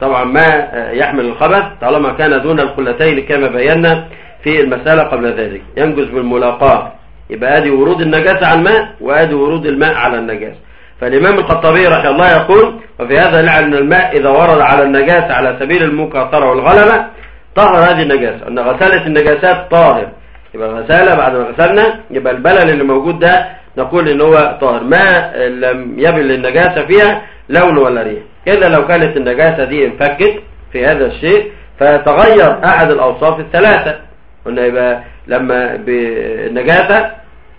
طبعا ما يحمل الخبث طالما كان دون القلتين كما بينا في المسألة قبل ذلك ينجز بالملاقاة. يبقى ادي ورود النجاسة على الماء وادي ورود الماء على النجاسة. فالإمام الخطابي رحمه الله يقول وفي هذا لعل أن الماء إذا ورد على النجاسة على سبيل المكاثرة والغلبة طهر هذه النجاسة، أن غسالة النجاسات طاهر. يبقى غسالة بعد ما غسلنا يبقى البلل اللي موجود ده نقول إن هو طاهر ما لم يبل للنجاسة فيها لون ولا ريح، إلا لو كانت النجاسة دي انفكت في هذا الشيء فتغير أحد الأوصاف الثلاثة. قلنا يبقى لما النجاسة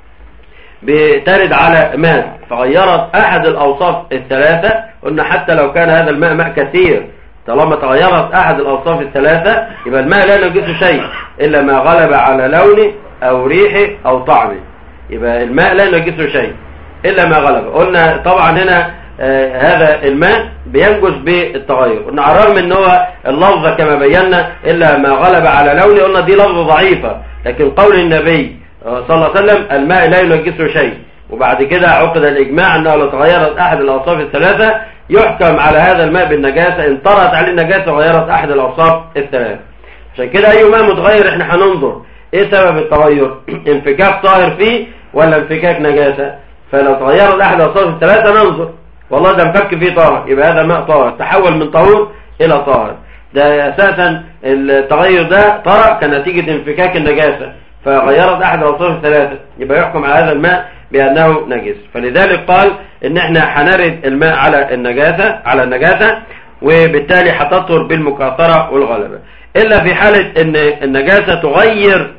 بترد على ماء فغيرت أحد الأوصاف الثلاثة، قلنا حتى لو كان هذا الماء ماء كثير طالما تغيرت أحد الأوصاف الثلاثة يبقى الماء لا ينجس شيء إلا ما غلب على لونه أو ريحه أو طعمه. يبقى الماء لا ينجس شيء إلا ما غلب. قلنا طبعا هنا هذا الماء بينجس بالتغير. قلنا على الرغم ان هو اللفظة كما بينا إلا ما غلب على لونه قلنا دي لفظة ضعيفة، لكن قول النبي صلى الله عليه وسلم الماء لا ينجس شيء، وبعد كده عقد الإجماع أنه لو تغيرت أحد الأوصاف الثلاثة يحكم على هذا الماء بالنجاسة إن طرأت عليه النجاسة وغيرت أحد الأوصاف الثلاثة. عشان كده أي ماء متغير احنا هننظر إيه سبب التغير، انفكاك طاهر فيه ولا انفكاك نجاسة. فلو تغيرت أحد الأوصاف الثلاثة ننظر والله ده انفك فيه طاهر يبقى هذا ماء طاهر تحول من طهور إلى طاهر. ده أساسا التغير ده طرأ كنتيجة انفكاك النجاسة فغيرت أحد الأوصاف الثلاثة يبقى يحكم على هذا الماء بأنه نجس. فلذلك قال إن احنا هنرد الماء على النجاسة وبالتالي هتطهر بالمكاثرة والغلبة، إلا في حالة إن النجاسة تغير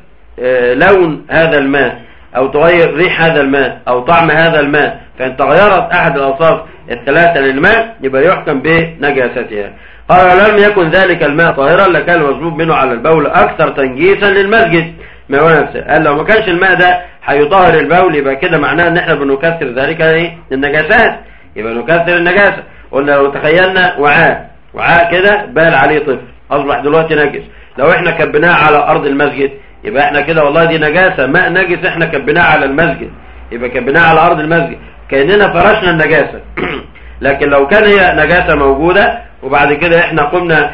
لون هذا الماء أو تغير ريح هذا الماء أو طعم هذا الماء، فإن تغيرت أحد الأوصاف الثلاثة للماء يبقى يحكم بنجاستها. قال لم يكن ذلك الماء طاهرا لكان المطلوب منه على البول أكثر تنجيسا للمسجد ما هو نفسه. قال لو ما كانش الماء ده هيطهر البول يبقى كده معناه ان احنا بنكثر ذلك النجاسات، يبقى نكثر النجاسة. قلنا لو تخيلنا وعاء كده بال عليه طفل اصبح دلوقتي نجس، لو احنا كبناه على ارض المسجد يبقى احنا كده والله دي نجاسة ماء نجس احنا كبناه على المسجد، يبقى كبناه على ارض المسجد كأننا فرشنا النجاسة. لكن لو كان هي نجاسة موجودة وبعد كده احنا قمنا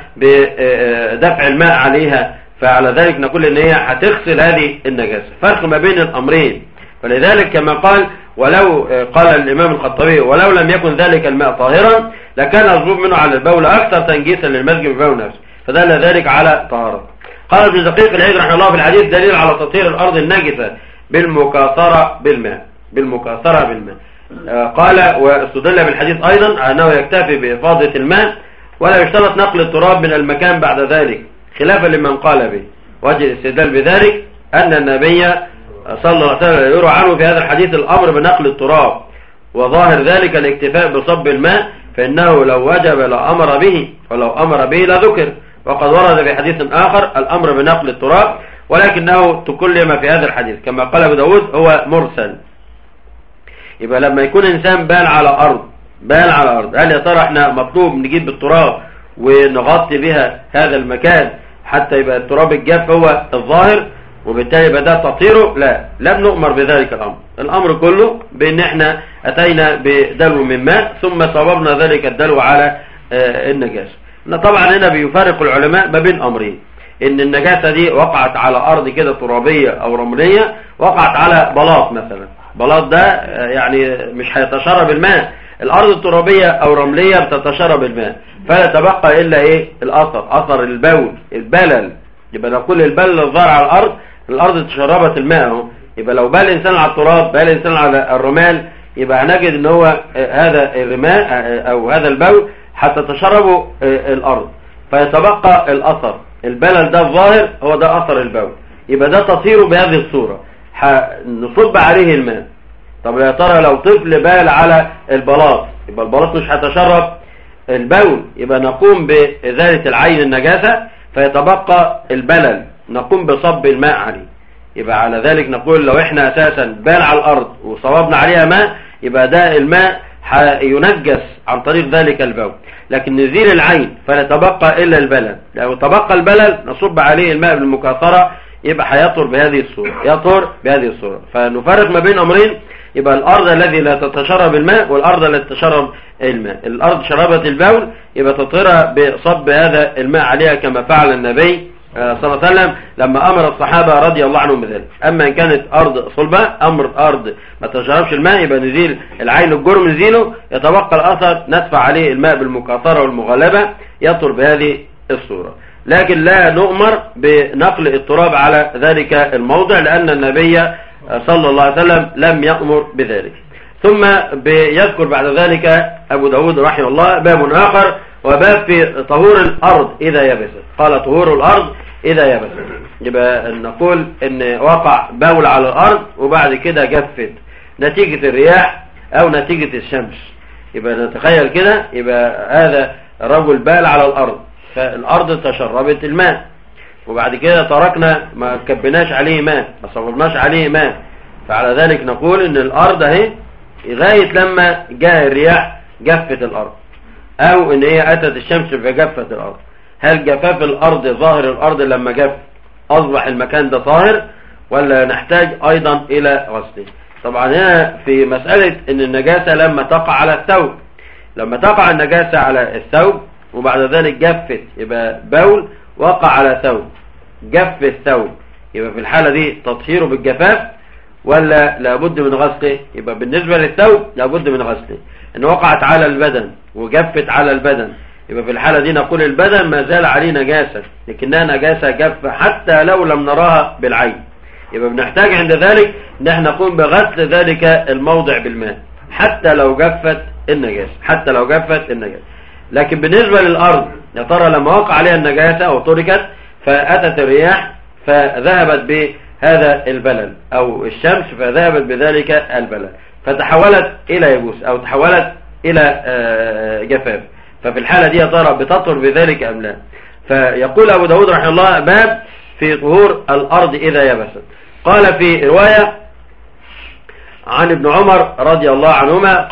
بدفع الماء عليها فعلى ذلك نقول ان هي هتغسل هذه النجاسة. فرق ما بين الامرين. فلذلك كما قال ولو قال الامام الخطابي ولو لم يكن ذلك الماء طاهرا لكان المطلوب منه على البول اكثر تنجيسا للمسجد بالبول نفسه فدل ذلك على طهارة. قال ابن دقيق العيد رحمه الله في الحديث دليل على تطهير الارض النجسة بالمكاثرة بالماء. قال واستدل بالحديث ايضا على انه يكتفي بافاضة الماء ولا يشترط نقل التراب من المكان بعد ذلك خلافا لمن قال به. وجه الاستدلال بذلك أن النبي صلى الله عليه وسلم يروى عنه في هذا الحديث الأمر بنقل التراب، وظاهر ذلك الاكتفاء بصب الماء فإنه لو وجب لأمر به ولو أمر به لذكر. وقد ورد في حديث آخر الأمر بنقل التراب ولكنه تكلم في هذا الحديث كما قال أبو داود هو مرسل. يبقى لما يكون إنسان بال على أرض هل يا ترى احنا مطلوب نجيب التراب ونغطي بها هذا المكان حتى يبقى التراب الجاف هو الظاهر وبالتالي يبقى ده تطهيره؟ لا، لم نؤمر بذلك الأمر كله بأن احنا أتينا بدلو من ماء ثم صببنا ذلك الدلو على النجاسة. طبعا هنا بيفرق العلماء ما بين أمرين، إن النجاسة دي وقعت على أرض كده ترابية أو رملية، وقعت على بلاط مثلا، بلاط ده يعني مش هيتشرب الماء، الأرض الترابية أو رملية بتتشرب الماء فلا تبقى إلا إيه؟ أثر البول، البلل. يبقى نقول البلل الظاهر على الأرض تشربت الماء. يبقى لو بال الإنسان على التراب بال الإنسان على الرمال يبقى هنجد إن هو هذا الرماء أو هذا البول حتى تشربه الأرض فيتبقى الأثر، البلل ده الظاهر هو ده أثر البول. يبقى ده تطهيره بهذه الصورة، نصب عليه الماء. طب يا ترى لو طفل بال على البلاط يبقى البلاط مش هتشرب البول، يبقى نقوم بإزالة العين النجاسة فيتبقى البلل، نقوم بصب الماء عليه. يبقى على ذلك نقول لو احنا اساسا بال على الارض وصببنا عليها ماء يبقى ده الماء ينجس عن طريق ذلك البول، لكن نزيل العين فلا تبقى الا البلل. لو تبقى البلل نصب عليه الماء بالمكاثرة يبقى هيطهر بهذه الصورة، فنفرق ما بين امرين، يبقى الأرض الذي لا تتشرب الماء والأرض التي تشرب الماء. الأرض شربت البول يبقى تطهرها بصب هذا الماء عليها كما فعل النبي صلى الله عليه وسلم لما أمر الصحابة رضي الله عنهم بذلك. أما إن كانت أرض صلبة أمر أرض ما تشربش الماء يبقى نزيل العين الجرم نزيله، يتبقى الأثر ندفع عليه الماء بالمكاثرة والمغلبة يطهر بهذه الصورة. لكن لا نؤمر بنقل التراب على ذلك الموضع لأن النبي صلى الله عليه وسلم لم يأمر بذلك. ثم بيذكر بعد ذلك أبو داود رحمه الله باب آخر وباب في طهور الأرض إذا يبست. قال طهور الأرض إذا يبست، يبقى نقول إن وقع بول على الأرض وبعد كده جفت نتيجة الرياح أو نتيجة الشمس، يبقى نتخيل كده يبقى هذا رجل بال على الأرض فالأرض تشربت الماء وبعد كده تركنا ما كبناش عليه ماء ما صبرناش عليه ماء، فعلى ذلك نقول إن الأرض اهي لغاية لما جاء الرياح جفت الأرض أو إن هي أتت الشمس فجفت الأرض. هل جفاف الأرض ظاهر الأرض لما جف أصبح المكان ده طاهر ولا نحتاج أيضا إلى غسله؟ طبعا هنا في مسألة إن النجاسة لما تقع على الثوب، لما تقع النجاسة على الثوب وبعد ذلك جفت يبقى بول وقع على ثوب جف الثوب، يبقى في الحالة دي تطهيره بالجفاف ولا لابد من غسله؟ يبقى بالنسبة للثوب لابد من غسله. إن وقعت على البدن وجفت على البدن يبقى في الحالة دي نقول البدن ما زال عليه نجاسة لكنها نجاسة جافة حتى لو لم نراها بالعين، يبقى بنحتاج عند ذلك ان احنا نقوم بغسل ذلك الموضع بالماء حتى لو جفت النجاسة، حتى لو جفت النجاسة. لكن بالنسبة للأرض يا ترى لما وقع عليها النجاسة أو تركت فأتت الرياح فذهبت بهذا البلل أو الشمس فذهبت بذلك البلل فتحولت إلى يبوس أو تحولت إلى جفاف، ففي الحالة دي يا ترى بتطهر بذلك أم لا؟ فيقول أبو داود رحمه الله باب في طهور الأرض إذا يبست. قال في رواية عن ابن عمر رضي الله عنهما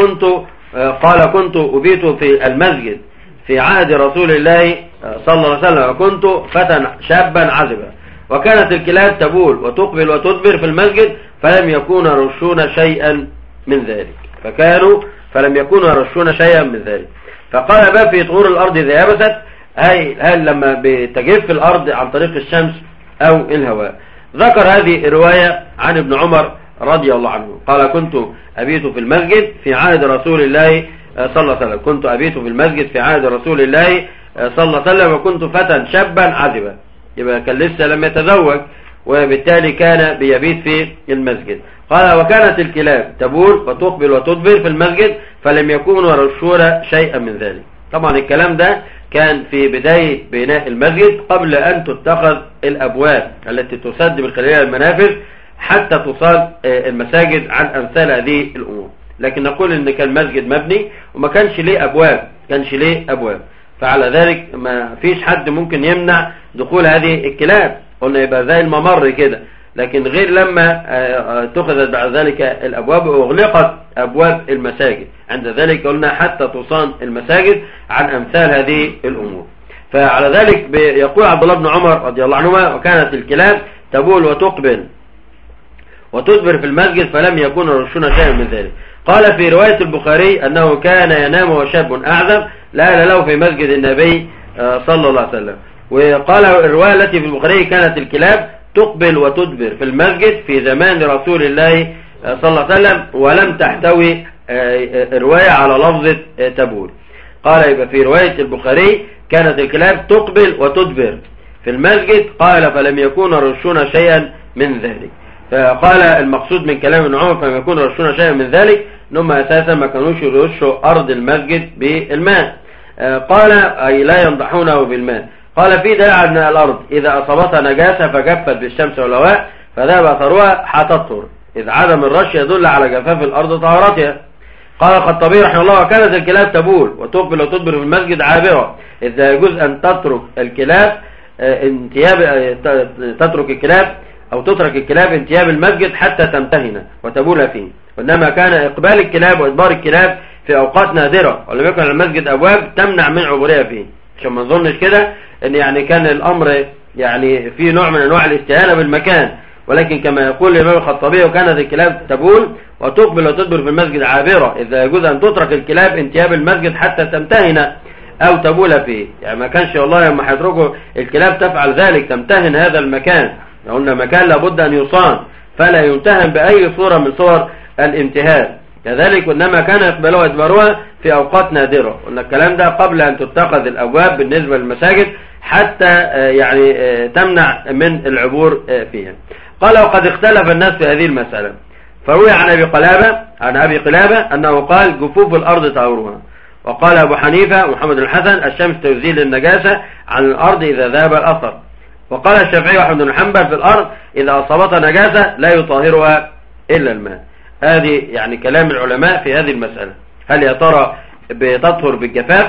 قال كنت أبيت في المسجد في عهد رسول الله صلى الله عليه وسلم وكنت فتى شابا عزبا وكانت الكلاب تبول وتقبل وتدبر في المسجد فلم يكونوا يرشون شيئا من ذلك فلم يكونوا يرشون شيئا من ذلك. فقال باب في طهور الأرض إذا يبست، هل لما بتجف الأرض عن طريق الشمس أو الهواء. ذكر هذه الرواية عن ابن عمر رضي الله عنه قال كنت أبيت في المسجد في عهد رسول الله صلى الله عليه وسلم، كنت أبيت في المسجد في عهد رسول الله صلى الله عليه وسلم وكنت فتى شابا عزبا، يبقى كان لسه لم يتزوج وبالتالي كان بيبيت في المسجد. قال وكانت الكلاب تبول وتقبل وتدبر في المسجد فلم يكونوا يرشون شيئا من ذلك. طبعا الكلام ده كان في بداية بناء المسجد قبل أن تتخذ الأبواب التي تسد من خلالها المنافذ حتى تصال المساجد عن أمثال هذه الأمور. لكن نقول إن كان مسجد مبني وما كانش ليه أبواب، فعلى ذلك ما فيش حد ممكن يمنع دخول هذه الكلاب، قلنا يبقى زي الممر كده. لكن غير لما اتخذت بعد ذلك الأبواب وأغلقت أبواب المساجد، عند ذلك قلنا حتى تصان المساجد عن أمثال هذه الأمور. فعلى ذلك يقول عبد الله بن عمر رضي الله عنهما وكانت الكلاب تبول وتقبل وتدبر في المسجد فلم يكونوا يرشون شيئا من ذلك. قال في رواية البخاري أنه كان ينام وشاب أعزب لا له في مسجد النبي صلى الله عليه وسلم. وقال الرواية التي في البخاري كانت الكلاب تقبل وتدبر في المسجد في زمان رسول الله صلى الله عليه وسلم ولم تحتوي رواية على لفظة تبول. قال يبقى في رواية البخاري كانت الكلاب تقبل وتدبر في المسجد قال فلم يكونوا يرشون شيئا من ذلك. فقال المقصود من كلام ابن عمر فلم يكونوا يرشون شيئا من ذلك انهم اساسا ما كانوش يرشوا ارض المسجد بالماء. قال اي لا ينضحونه بالماء. قال في دليل أن الأرض إذا أصابتها نجاسة فجفت بالشمس والهواء فذهب أثرها هتطهر، إذ عدم الرش يدل على جفاف الأرض طهارتها. قال الخطابي رحمه الله وكانت الكلاب تبول وتقبل وتدبر في المسجد عابرة، إذ لا يجوز أن تترك الكلاب تترك الكلاب انتياب المسجد حتى تمتهن وتبول فيه، وإنما كان إقبال الكلاب وإدبار الكلاب في أوقات نادرة ولم يكن المسجد أبواب تمنع من عبورها فيه، عشان ما نظنش كده ان يعني كان الامر يعني في نوع من انواع الاستهانة بالمكان. ولكن كما يقول الامام الخطابي وكانت الكلاب تبول وتقبل وتدبر في المسجد عابرة، إذا يجوز أن تترك الكلاب انتياب المسجد حتى تمتهن أو تبول فيه. يعني ما كانش والله لما هيتركوا الكلاب تفعل ذلك تمتهن هذا المكان، قلنا مكان لابد أن يصان فلا يمتهن بأي صورة من صور الامتهان. كذلك إنما كان يقبلوها ويدبروها في أوقات نادرة، قلنا الكلام ده قبل أن تتخذ الأبواب بالنسبة للمساجد حتى يعني تمنع من العبور فيها. قال وقد اختلف الناس في هذه المسألة، فروي عن أبي قلابة أنه قال جفوف الأرض طهورها، وقال أبو حنيفة ومحمد الحسن الشمس تزيل النجاسة عن الأرض إذا ذهب الأثر، وقال الشافعي وأحمد بن حنبل في الأرض إذا أصابتها نجاسة لا يطهرها إلا الماء. هذه يعني كلام العلماء في هذه المسألة، هل يا ترى بتطهر بالجفاف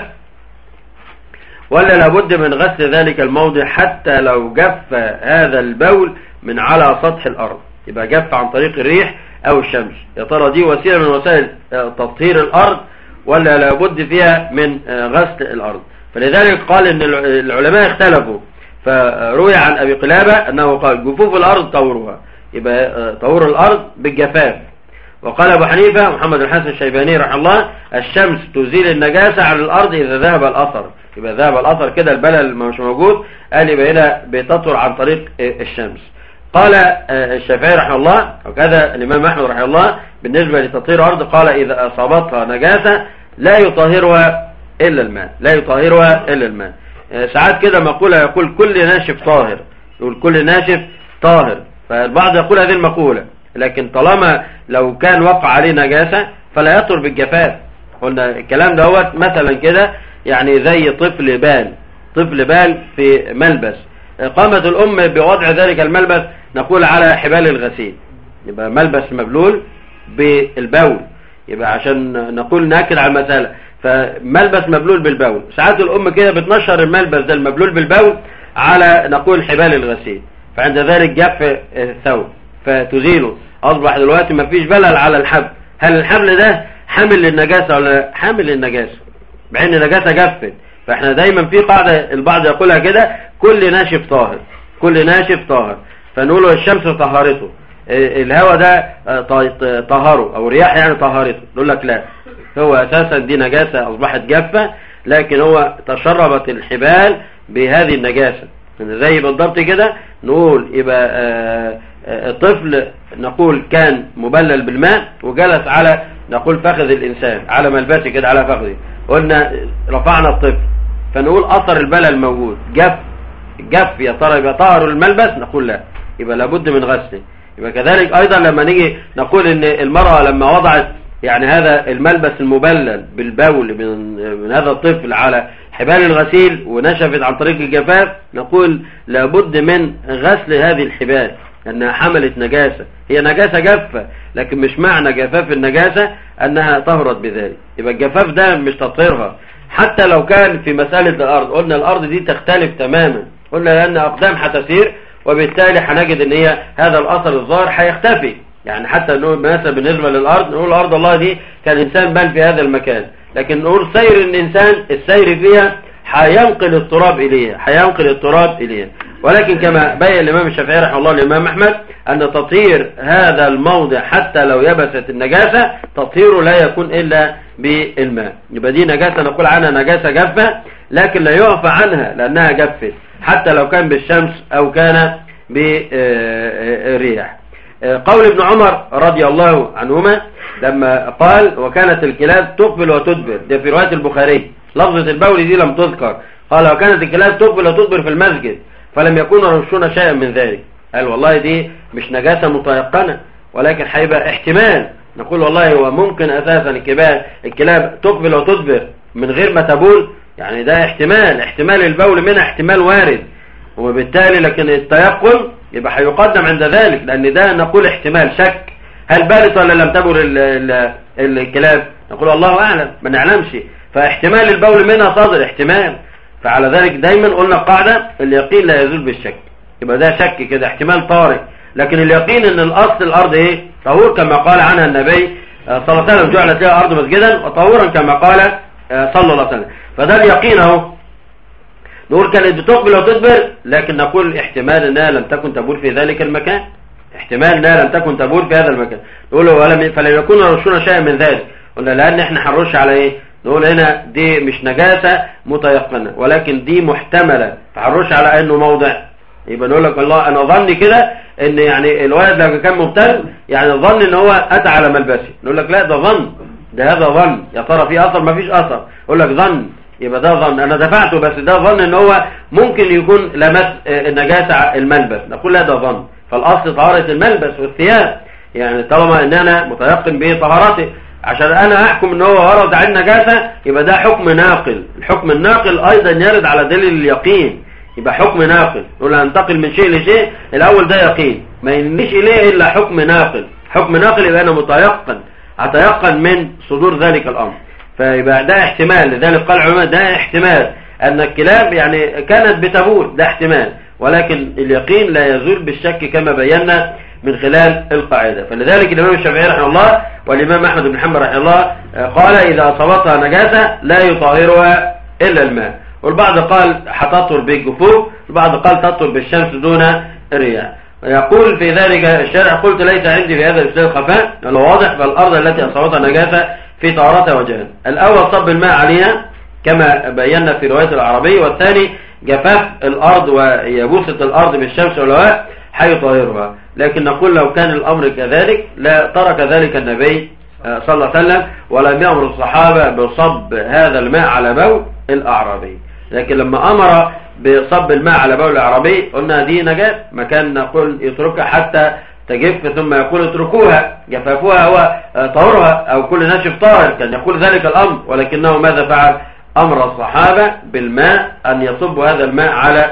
ولا لابد من غسل ذلك الموضع حتى لو جف هذا البول من على سطح الأرض، يبقى جف عن طريق الريح أو الشمس، يا ترى دي وسيلة من وسائل تطهير الأرض ولا لابد فيها من غسل الأرض؟ فلذلك قال إن العلماء اختلفوا، فروي عن أبي قلابة أنه قال جفوف الأرض طهورها، يبقى طهور الأرض بالجفاف. وقال أبو حنيفة محمد الحسن الشيباني رحمه الله الشمس تزيل النجاسة عن الأرض إذا ذهب الأثر، يبقى ذهب الأثر كده البلل مش موجود، قال يبقى هنا بتطهر عن طريق الشمس. قال الشافعي رحمه الله وكذا الإمام أحمد رحمه الله بالنسبة لتطهير الأرض قال إذا أصابتها نجاسة لا يطهرها إلا الماء، لا يطهرها إلا الماء. ساعات كده مقولة يقول كل ناشف طاهر، يقول كل ناشف طاهر، فالبعض يقول هذه المقولة، لكن طالما لو كان وقع عليه نجاسة فلا يطهر بالجفاف. قلنا الكلام دوت مثلا كده يعني زي طفل بال في ملبس، قامت الأم بوضع ذلك الملبس نقول على حبال الغسيل، يبقى ملبس مبلول بالبول، يبقى عشان نقول نأكد على المسألة، فملبس مبلول بالبول، ساعات الأم كده بتنشر الملبس ده المبلول بالبول على نقول حبال الغسيل، فعند ذلك جف الثوب فتزيله، أصبح دلوقتي ما فيش بلل على الحبل. هل الحبل ده حامل للنجاسة ولا حامل للنجاسة؟ مع ان النجاسة جفت. فاحنا دايما في قاعدة البعض يقولها كده كل ناشف طاهر، كل ناشف طاهر، فنقوله الشمس طهرته، الهواء ده طهره، او الرياح يعني طهرته، نقول لك لا، هو اساسا دي نجاسة اصبحت جافة، لكن هو تشربت الحبال بهذه النجاسة. زي بالضبط كده نقول يبقى الطفل نقول كان مبلل بالماء وجلس على نقول فخذ الإنسان على ملبسه كده على فخذه، قلنا رفعنا الطفل، فنقول أثر البلل موجود، جف يا ترى يبقى طهر الملبس؟ نقول لا، يبقى لابد من غسله. يبقى كذلك أيضا لما نيجي نقول إن المرأة لما وضعت يعني هذا الملبس المبلل بالبول من هذا الطفل على حبال الغسيل ونشفت عن طريق الجفاف، نقول لابد من غسل هذه الحبال أنها حملت نجاسة، هي نجاسة جافة، لكن مش معنى جفاف النجاسة أنها طهرت بذلك. يبقى الجفاف ده مش تطهيرها، حتى لو كان في مسألة الأرض، قلنا الأرض دي تختلف تماما، قلنا لأن أقدام هتسير وبالتالي هنجد أن هي هذا الأثر الظاهر هيختفي. يعني حتى نقول مثلا بالنسبة للأرض نقول الأرض الله دي كان إنسان بال في هذا المكان، لكن نقول سير الإنسان السير فيها هينقل التراب إليها، ولكن كما بين الإمام الشافعي رحمه الله الإمام أحمد أن تطهير هذا الموضع حتى لو يبست النجاسة تطهيره لا يكون إلا بالماء. يبقى دي نجاسة نقول عنها نجاسة جافة، لكن لا يعفى عنها لأنها جفت حتى لو كان بالشمس أو كان بالرياح. قول ابن عمر رضي الله عنهما لما قال وكانت الكلاب تقبل وتدبر، ده في رواية البخاري، لفظة البول دي لم تذكر، قال وكانت الكلاب تقبل وتدبر في المسجد فلم يكونوا يرشون شيئا من ذلك. قال والله دي مش نجاسة متيقنة، ولكن هيبقى احتمال، نقول والله هو ممكن اساسا الكلاب تقبل وتدبر من غير ما تبول، يعني ده احتمال البول منها احتمال وارد، وبالتالي لكن التيقن يبقى هيقدم عند ذلك، لان ده نقول احتمال شك، هل بالت ولا لم تبل الكلاب؟ نقول الله اعلم، ما نعلمش، فاحتمال البول منها صادر احتمال، فعلى ذلك دايما قلنا القاعدة اليقين لا يزول بالشك، يبقى ده شك كده احتمال طارئ، لكن اليقين ان الاصل الارض ايه؟ طهور كما قال عنها النبي صلى الله عليه وسلم جعلت لها الارض مسجدا وطهورا كما قال صلى الله عليه وسلم، فده اليقين اهو. نقول كانت بتقبل وتدبر، لكن نقول احتمال انها لم تكن تبول في ذلك المكان، احتمال انها لم تكن تبول في هذا المكان. نقول فلن يكون يرشون شيئا من ذلك. قلنا لان احنا هنرش على ايه؟ نقول هنا دي مش نجاسة متيقنة ولكن دي محتملة، فهنرش على انه موضع. يبقى نقول لك الله انا ظني كده ان يعني الولد لو كان مبتل يعني ظن ان هو اتى على ملبسه. نقول لك لا ده ظن، ده هذا ظن، يا ترى في اثر؟ ما فيش اثر. يقول لك ظن، يبقى ده ظن، انا دفعته بس ده ظن ان هو ممكن يكون لمس النجاسة الملبس. نقول لا ده ظن. فالاصل طهارة الملبس والثياب، يعني طالما ان انا متيقن بطهارته عشان انا احكم ان هو ورد عن نجاسة يبقى ده حكم ناقل. الحكم الناقل ايضا يرد على دليل اليقين، يبقى حكم ناقل. نقول هننتقل من شيء لشيء، الاول ده يقين ما ينمش اليه الا حكم ناقل. حكم ناقل يبقى انا متيقن، اتيقن من صدور ذلك الامر. فيبقى ده احتمال، لذلك قال العلماء ده احتمال ان الكلاب يعني كانت بتبول، ده احتمال، ولكن اليقين لا يزول بالشك كما بينا من خلال القاعدة. فلذلك الإمام الشافعي رحمه الله والإمام أحمد بن حنبل رحمه الله قال إذا أصابتها نجاسة لا يطهرها إلا الماء. والبعض قال هتطهر بالجفوف، والبعض قال تطهر بالشمس دون الرياح. يقول في ذلك الشارع قلت ليس عندي في هذا الإسلام خفاء، لو واضح فالأرض التي أصابتها نجاسة في طهارتها وجهان. الأول صب الماء عليها كما بينا في رواية العربي، والثاني جفاف الأرض ويبوسة الأرض بالشمس والهواء حيطهرها. لكن نقول لو كان الأمر كذلك لا ترك ذلك النبي صلى الله عليه وسلم ولم يأمر الصحابة بصب هذا الماء على بول الأعرابي. لكن لما أمر بصب الماء على بول الأعرابي قلنا دي نجاة، ما كان نقول يتركها حتى تجف ثم يقول اتركوها، جفافوها هو طهرها أو كل ناشف طاهر، كان يقول ذلك الأمر. ولكنه ماذا فعل؟ أمر الصحابة بالماء أن يصبوا هذا الماء على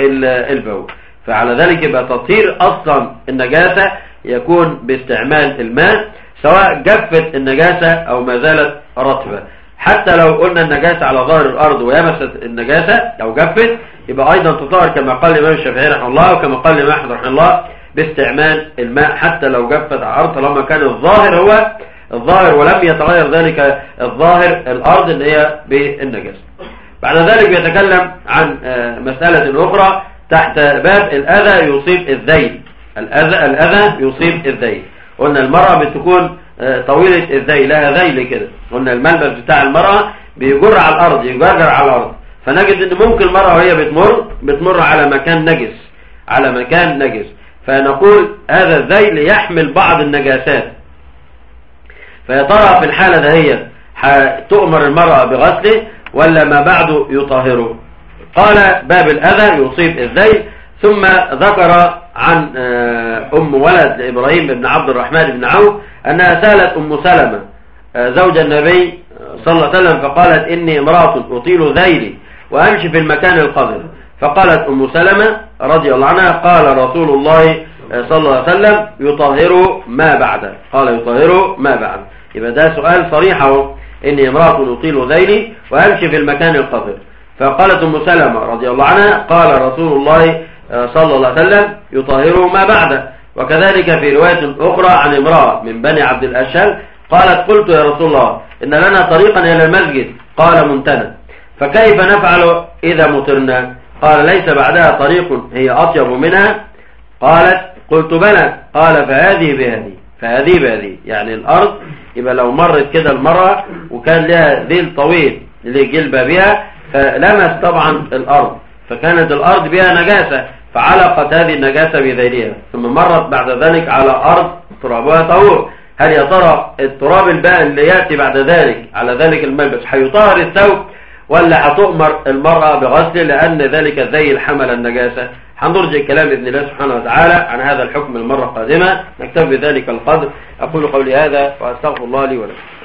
البول. فعلى ذلك يبقى تطهير أصلا النجاسة يكون باستعمال الماء، سواء جفت النجاسة أو ما زالت رطبة. حتى لو قلنا النجاسة على ظاهر الأرض ويمست النجاسة أو جفت يبقى أيضا تطهر كما قال الإمام الشافعي رحمه الله وكما قال الإمام أحمد رحمه الله باستعمال الماء حتى لو جفت على الأرض، طالما كان الظاهر هو الظاهر ولم يتغير ذلك الظاهر الأرض اللي هي بالنجاسة. بعد ذلك يتكلم عن مسألة أخرى تحت باب الأذى يصيب الذيل. الأذى يصيب الذيل. قلنا المرأة بتكون طويلة الذيل، لها ذيل كده. قلنا الملبس بتاع المرأة بيجر على الأرض، يجرجر على الأرض، فنجد ان ممكن المرأة وهي بتمر على مكان نجس، فنقول هذا الذيل يحمل بعض النجاسات. فيا ترى في الحالة دهية تؤمر المرأة بغسله ولا ما بعده يطهره؟ قال باب الأذى يصيب الذيل، ثم ذكر عن ولد لإبراهيم بن عبد الرحمن بن عوف أنها سألت سلمة زوج النبي صلى الله عليه وسلم فقالت إني امرأة أطيل ذيلي وأمشي في المكان القذر. فقالت سلمة رضي الله عنها قال رسول الله صلى الله عليه وسلم يطهر ما بعده. قال يطهر ما بعده. يبقى ده سؤال صريح اهو، إني امرأة أطيل ذيلي وأمشي في المكان القذر. فقالت سلمة رضي الله عنها قال رسول الله صلى الله عليه وسلم يطهر ما بعده. وكذلك في رواية أخرى عن امرأة من بني عبد الأشهل قالت قلت يا رسول الله إن لنا طريقا إلى المسجد، قال منتنى، فكيف نفعل إذا مطرنا؟ قال ليس بعدها طريق هي أطيب منها. قالت قلت بلى. قال فهذه بهذه، يعني الأرض يبقى لو مرت كده المرأة وكان لها ذيل طويل اللي جلبة بها فلمس طبعا الأرض، فكانت الأرض بها نجاسة فعلقت هذه النجاسة بذيلها، ثم مرت بعد ذلك على أرض ترابها طهور. هل يا ترى التراب الباء اللي يأتي بعد ذلك على ذلك الملبس هيطهر الثوب ولا هتؤمر المرأة بغسله لأن ذلك الذيل حمل النجاسة؟ هنرجع الكلام بإذن الله سبحانه وتعالى عن هذا الحكم المرة القادمة. نكتفي بذلك القدر. أقول قولي هذا وأستغفر الله لي ولكم.